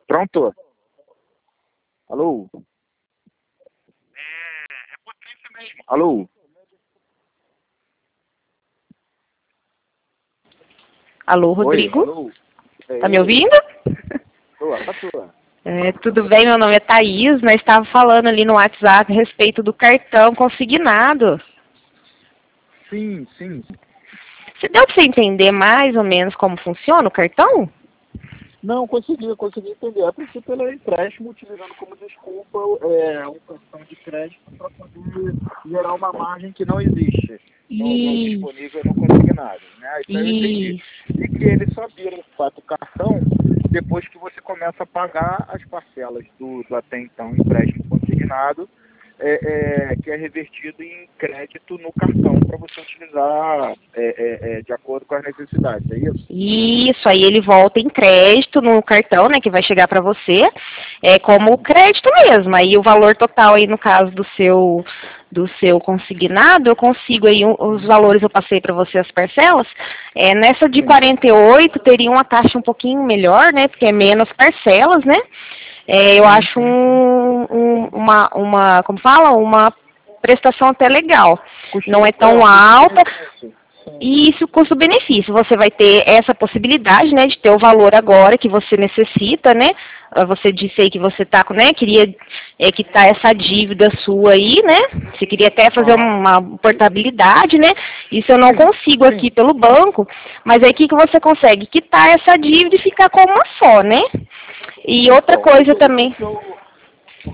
Pronto? Alô? É potência mesmo. Alô? Alô, Oi, Rodrigo? alô? Tá me ouvindo? Tua. Tudo bem, meu nome é Thaís, nós estávamos falando ali no WhatsApp a respeito do cartão consignado. Sim. Você deu para você entender mais ou menos como funciona o cartão? Não, consegui entender. A princípio ele é empréstimo, utilizando como desculpa um cartão de crédito para poder gerar uma margem que não existe no disponível no consignado. Né? Isso aí eu entendi. E que ele só vira de fato o cartão depois que você começa a pagar as parcelas do até então empréstimo consignado, que é revertido em crédito no cartão para você utilizar de acordo com as necessidades, é isso? Isso, aí ele volta em crédito no cartão, né, que vai chegar para você, como crédito mesmo. Aí o valor total aí no caso do seu consignado, eu consigo aí os valores, eu passei para você as parcelas. Nessa de 48 teria uma taxa um pouquinho melhor, né, porque é menos parcelas, né? Eu acho uma, como fala, uma prestação até legal. Não é tão alta. E isso, custo-benefício, você vai ter essa possibilidade, né, de ter o valor agora que você necessita, né? Você disse aí que você tá, né, queria quitar essa dívida sua aí, né? Você queria até fazer uma portabilidade, né? Isso eu não consigo aqui pelo banco, mas aí o que você consegue? Quitar essa dívida e ficar com uma só, né? E outra coisa também. O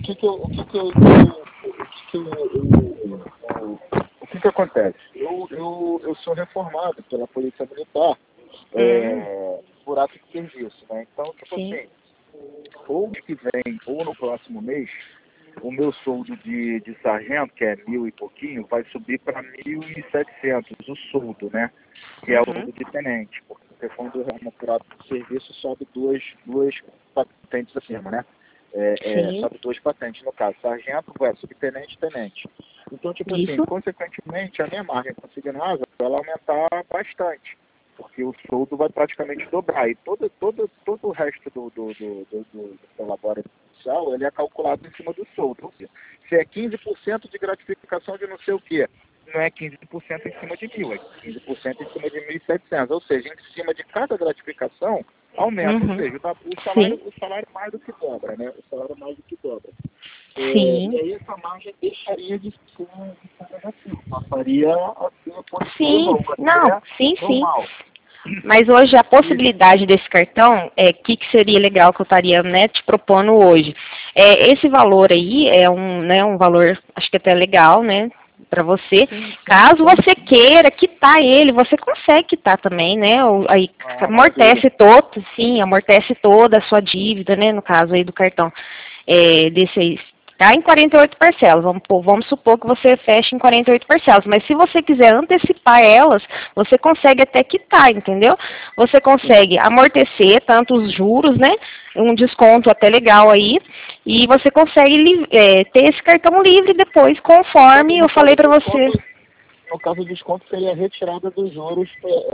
que acontece? Eu sou reformado pela Polícia Militar por ato de serviço, né? Então, tipo assim, ou mês que vem, ou no próximo mês, o meu soldo de sargento, que é 1.000 e pouquinho, vai subir para 1.700, o soldo, né? Que é o soldo de tenente, porque quando é por ato de serviço sobe duas patentes acima, né? Sobe duas patentes, no caso, sargento, subtenente e tenente. Então, tipo assim, consequentemente, a minha margem consignada vai aumentar bastante, porque o soldo vai praticamente dobrar. E todo o resto do prolabore social, ele é calculado em cima do soldo. Ou seja, se é 15% de gratificação de não sei o quê, não é 15% em cima de 1.000, é 15% em cima de 1.700. Ou seja, em cima de cada gratificação, aumenta, ou seja, o salário mais do que dobra, né? O salário mais do que dobra. E aí essa margem deixaria de ser negativa, passaria a ser positiva. Normal. Mas hoje a possibilidade desse cartão, que seria legal que eu estaria, né, te propondo hoje. Esse valor aí é um valor, acho que até legal, né, para você. Caso você queira quitar ele, você consegue quitar também, né? Aí amortece toda a sua dívida, né, no caso aí do cartão. Desse aí. Tá em 48 parcelas, vamos supor que você feche em 48 parcelas, mas se você quiser antecipar elas, você consegue até quitar, entendeu? Você consegue amortecer tanto os juros, né? Um desconto até legal aí, e você consegue ter esse cartão livre depois, conforme eu falei para você. No caso do desconto, seria a retirada dos juros,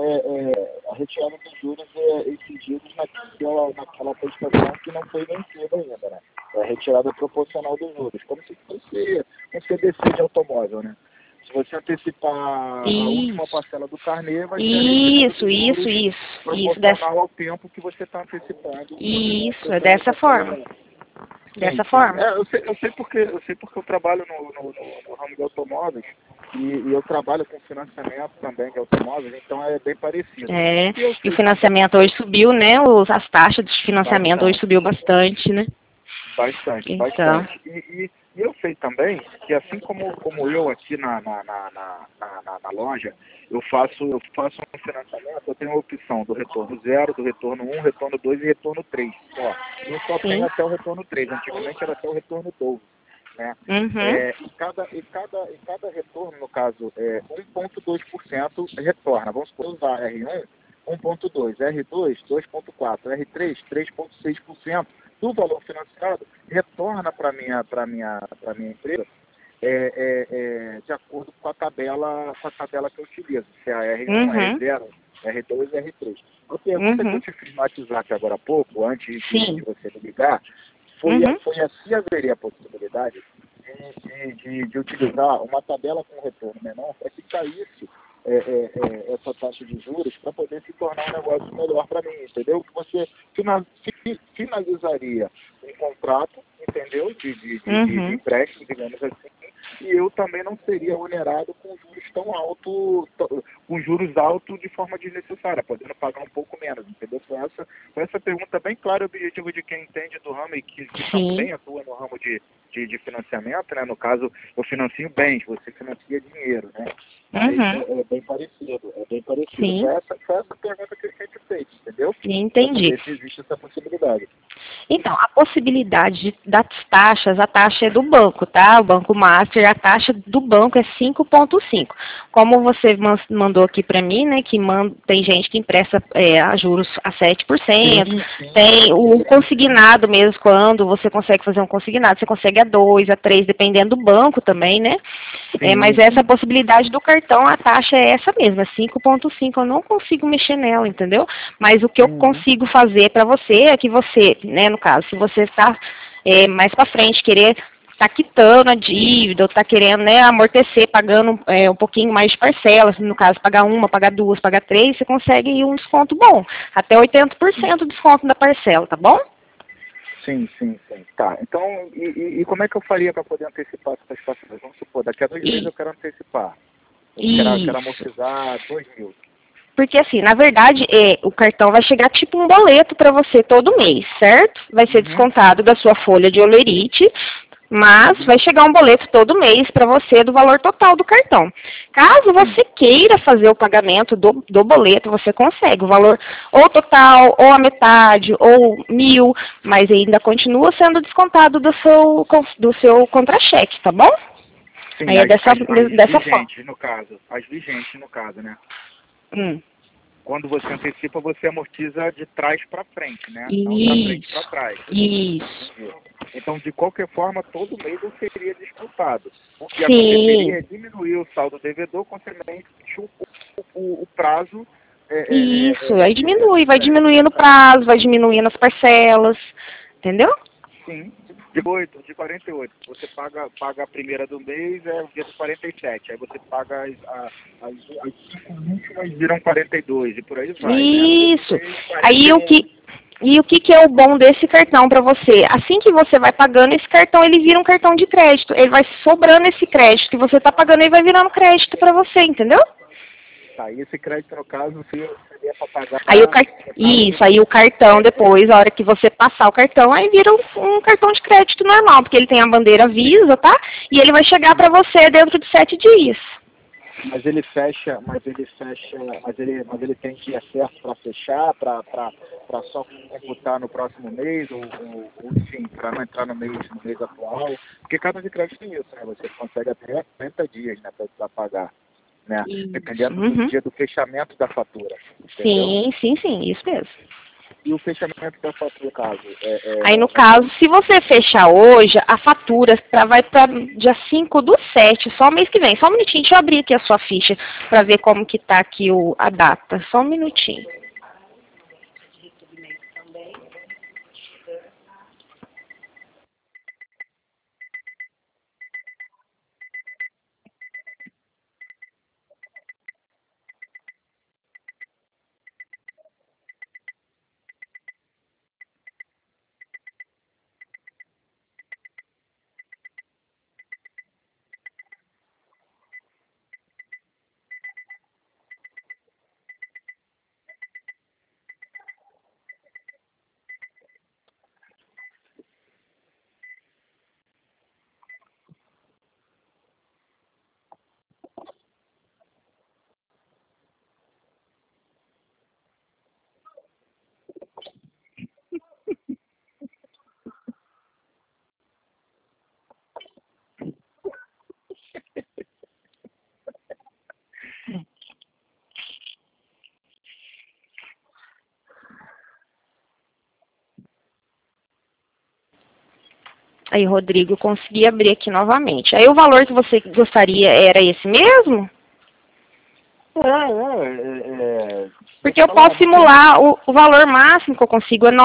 exigidos naquela prestação que não foi vencida ainda, né? É a retirada proporcional dos juros, como se fosse um CDC de automóvel, né? Se você antecipar a última parcela do carnê, vai ser isso, proporcional ao tempo que você está antecipando. Isso, é dessa forma. Dessa forma. Eu sei porque eu trabalho no ramo de automóveis e eu trabalho com financiamento também de automóveis, então é bem parecido. E o financiamento hoje subiu, né? As taxas de financiamento hoje subiu bastante, né? Bastante. E eu sei também que assim como eu aqui na loja, eu faço um financiamento, eu tenho a opção do retorno 0, do retorno 1, retorno 2 e retorno 3. Eu só tenho até o retorno 3, antigamente era até o retorno 12. Né? E cada retorno, no caso, 1,2% retorna. Vamos supor, usar R1, 1,2, R2, 2,4, R3, 3,6% do valor financiado retorna para minha empresa de acordo com a tabela que eu utilizo, se é a R1, R0, R2 e R3. A pergunta que eu te fiz no WhatsApp agora há pouco, antes de você me ligar, foi se haveria a possibilidade de utilizar uma tabela com retorno menor para que caísse essa taxa de juros para poder se tornar um negócio melhor para mim, entendeu? Que você finalizaria um contrato, entendeu? De empréstimo, digamos assim, e eu também não seria onerado com juros tão altos, com juros altos de forma desnecessária, podendo pagar um pouco menos, entendeu? Foi essa pergunta bem clara e objetiva de quem entende do ramo e que também atua no ramo de financiamento, né? No caso, eu financio bens, você financia dinheiro, né? Mas é bem parecido, Sim. Foi essa pergunta que a gente fez, entendeu? Entendi. Se existe essa possibilidade. Então, a possibilidade das taxas, a taxa é do banco, tá? O Banco Master, a taxa do banco é 5,5. Como você mandou aqui para mim, né, que tem gente que empresta a juros a 7%, tem o consignado mesmo, quando você consegue fazer um consignado, você consegue a 2, a 3, dependendo do banco também, né? Mas essa possibilidade do cartão, a taxa é essa mesma, 5,5. Eu não consigo mexer nela, entendeu? Mas o que eu consigo fazer para você é que você, né, no caso, se você está mais para frente, querer tá quitando a dívida, ou tá querendo, né, amortecer, pagando um pouquinho mais de parcelas, no caso, pagar uma, pagar duas, pagar três, você consegue um desconto bom, até 80% de desconto da parcela, tá bom? Sim. Tá, então, e como é que eu faria para poder antecipar essas parcelas? Vamos supor, daqui a 2 meses eu quero antecipar, eu quero amortizar 2 mil. Porque assim, na verdade, o cartão vai chegar tipo um boleto para você todo mês, certo? Vai ser descontado da sua folha de holerite, mas vai chegar um boleto todo mês para você do valor total do cartão. Caso você queira fazer o pagamento do boleto, você consegue o valor ou total, ou a metade, ou 1.000, mas ainda continua sendo descontado do seu contra-cheque, tá bom? Sim, aí dessa forma. As vigentes no caso, né? Quando você antecipa, você amortiza de trás para frente, né? Não da frente para trás. Isso. Então, de qualquer forma, todo mês eu seria descontado. O que aconteceria é diminuir o saldo devedor, consequentemente o prazo. Isso, aí diminui, vai diminuindo o prazo, vai diminuindo as parcelas, entendeu? Sim, de 48. Você paga a primeira do mês, é o dia do 47. Aí você paga as 5 últimas, viram 42 e por aí vai. Isso. Né? Aí o que é o bom desse cartão para você? Assim que você vai pagando esse cartão, ele vira um cartão de crédito. Ele vai sobrando esse crédito que você está pagando, ele vai virando crédito para você, entendeu? Tá, e esse crédito, no caso, seria para pagar... Aí o cartão, depois, a hora que você passar o cartão, aí vira um cartão de crédito normal, porque ele tem a bandeira Visa, tá? E ele vai chegar para você dentro de 7 dias. Mas ele tem que ir certo para fechar, para só computar no próximo mês, ou enfim, para não entrar no mês atual. Porque cartão de crédito tem isso, né? Você consegue até 30 dias, né, para pagar. Né? Dependendo do dia do fechamento da fatura. Entendeu? Sim, isso mesmo. E o fechamento da fatura, no caso? Aí, no caso, se você fechar hoje, a fatura vai para dia 5/7, só o mês que vem. Só um minutinho, deixa eu abrir aqui a sua ficha para ver como que tá aqui a data. Só um minutinho. Aí, Rodrigo, eu consegui abrir aqui novamente. Aí o valor que você gostaria era esse mesmo? Porque eu posso simular o valor máximo que eu consigo é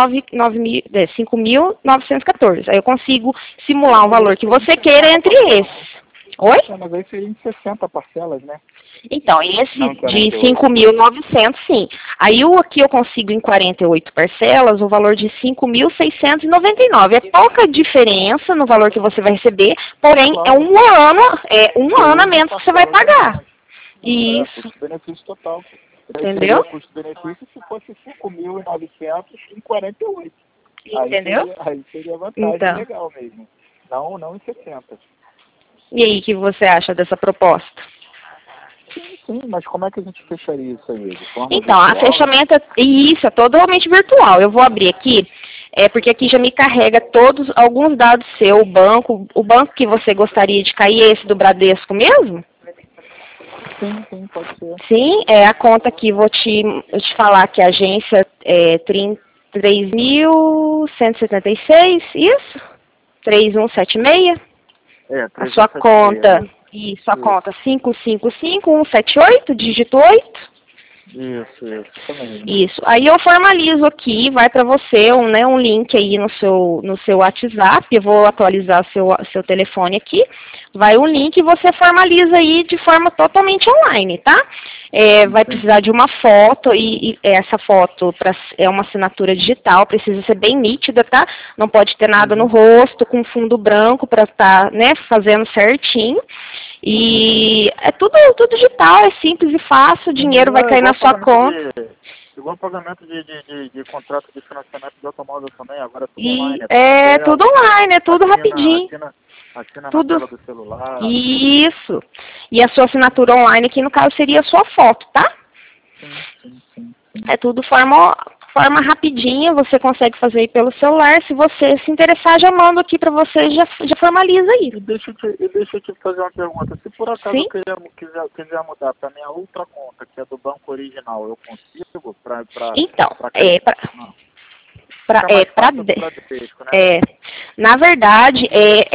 5.914. Aí eu consigo simular um valor que você queira entre esses. Oi? Mas aí seria em 60 parcelas, né? Então, esse Não, de 48. 5.900, sim. Aí o aqui eu consigo em 48 parcelas o valor de 5.699. É pouca diferença no valor que você vai receber, porém Claro. é um ano a menos que você vai pagar. Isso. Custo-benefício total. Entendeu? Custo-benefício se fosse 5.900 em 48. Entendeu? Aí seria vantagem Então. legal mesmo. Não em 60. E aí, o que você acha dessa proposta? Sim, mas como é que a gente fecharia isso aí? De forma Então, a virtual? fechamento, isso, é totalmente virtual. Eu vou abrir aqui, porque aqui já me carrega alguns dados seu, o banco que você gostaria de cair, esse do Bradesco mesmo? Sim, pode ser. Sim, a conta aqui, vou te falar que a agência é 3.176, isso? 3176. A sua 3176. conta, isso, a conta 555178, dígito 8. Isso também. Isso. Aí eu formalizo aqui, vai para você um link aí no seu WhatsApp, eu vou atualizar seu telefone aqui, vai um link e você formaliza aí de forma totalmente online, tá? Vai precisar de uma foto e essa foto é uma assinatura digital, precisa ser bem nítida, tá? Não pode ter nada no rosto, com fundo branco para estar, fazendo certinho. E é tudo digital, é simples e fácil, o dinheiro vai cair na sua conta. Igual pagamento de contrato de financiamento de automóvel também, agora é tudo E online. é tudo online, é tudo rapidinho. Assina Tudo. na tela do celular. Isso. E a sua assinatura online aqui, no caso, seria a sua foto, tá? Sim. É tudo forma rapidinha, você consegue fazer aí pelo celular. Se você se interessar, já mando aqui pra você e já formaliza aí. E deixa eu te fazer uma pergunta. Se por acaso Sim? eu quiser mudar para minha outra conta, que é do banco original, eu consigo? Então, Não. Pra, Fica é, mais pra, fácil do de- Bradesco, né? na verdade,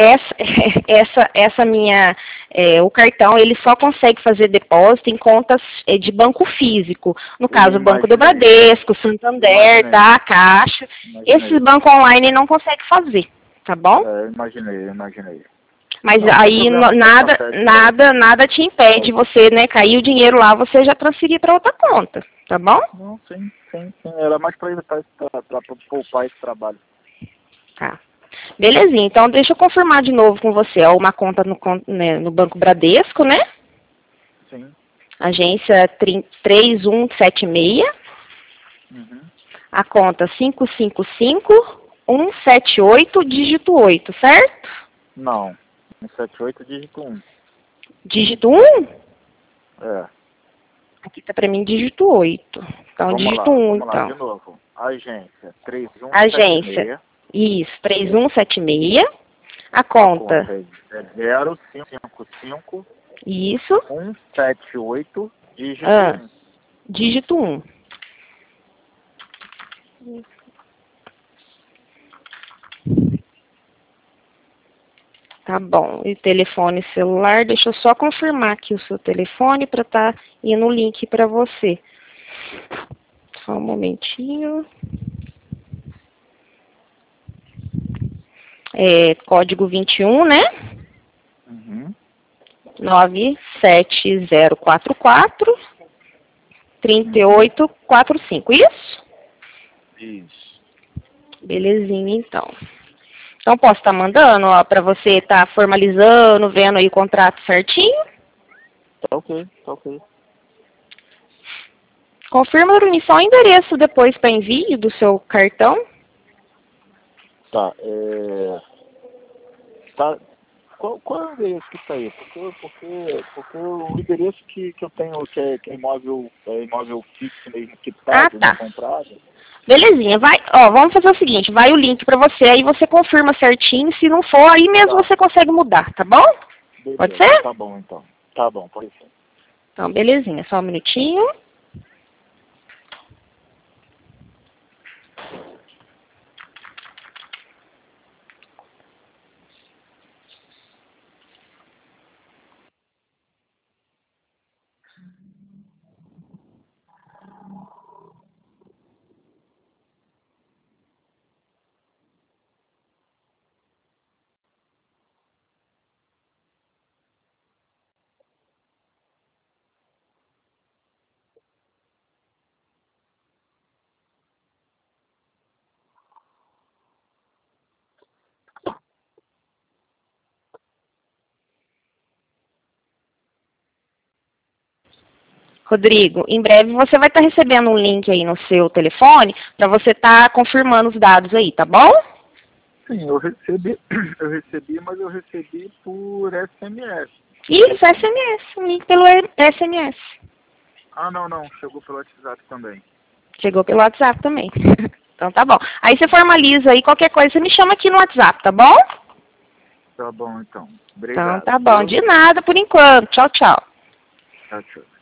essa minha, o cartão, ele só consegue fazer depósito em contas de banco físico. No caso, o Banco do Imaginei. Bradesco, Santander, Imaginei. tá? Caixa. Esses Imaginei. bancos online não consegue fazer, tá bom? Imaginei. Mas Não, sem aí problema, então tá certo. nada te impede você, cair o dinheiro lá, você já transferir para outra conta, tá bom? Não, sim. Era mais para evitar para poupar esse trabalho. Tá. Belezinha, então deixa eu confirmar de novo com você. É uma conta no Banco Bradesco, né? Sim. Agência 3176. Uhum. A conta 555178, dígito 8, certo? Não. 178 dígito 1. Dígito 1? É. Aqui tá pra mim dígito 8. Então, dígito 1, Vamos lá, então. de novo. Agência Agência, 3176. isso, 3176. A A conta, conta é 0555 isso, 178 dígito 1. dígito 1. Tá bom. E telefone celular, deixa eu só confirmar aqui o seu telefone para estar indo o link para você. Só um momentinho. Código 21, né? Uhum. 97044 3845, isso? Isso. Belezinha, então. Então, posso estar mandando, para você estar formalizando, vendo aí o contrato certinho? Tá ok. Confirma para mim só o endereço depois para envio do seu cartão. Tá, tá. Qual é o endereço que está aí? Porque o endereço que eu tenho, que é imóvel fixo mesmo, Ah, quitado, não tá. comprado. Belezinha, vamos fazer o seguinte, vai o link para você, aí você confirma certinho, se não for, aí mesmo Tá, você consegue mudar, tá bom? Pode beleza, ser? tá bom então. Tá bom, pode ser. Então, belezinha, só um minutinho. Rodrigo, em breve você vai estar recebendo um link aí no seu telefone para você estar confirmando os dados aí, tá bom? Sim, eu recebi, mas eu recebi por SMS. Isso, SMS, um link pelo SMS. Ah, não, chegou pelo WhatsApp também. Chegou pelo WhatsApp também. Então tá bom. Aí você formaliza aí, qualquer coisa, você me chama aqui no WhatsApp, tá bom? Tá bom, então. Obrigado. Então tá bom, de nada por enquanto. Tchau, tchau. Tchau, tchau.